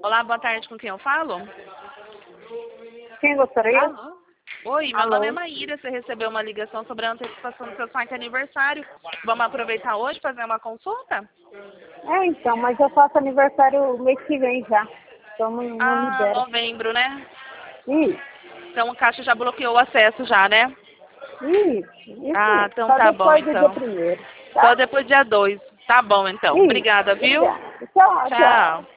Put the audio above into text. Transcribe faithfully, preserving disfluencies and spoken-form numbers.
Olá, boa tarde, com quem eu falo? Quem gostaria? Alô? Oi, meu Alô? nome é Maíra, você recebeu uma ligação sobre a antecipação do seu quarto aniversário. Vamos aproveitar hoje para fazer uma consulta? É, então, mas eu faço aniversário mês que vem já. Então não, não me Ah, deram. novembro, né? Isso, Então o Caixa já bloqueou o acesso já, né? isso, isso Ah, mesmo. então Só tá bom, depois do dia então. primeiro, Só tá? depois do dia dois. Tá bom, então. Isso, Obrigada, viu? obrigada. Tchau, tchau. Tchau.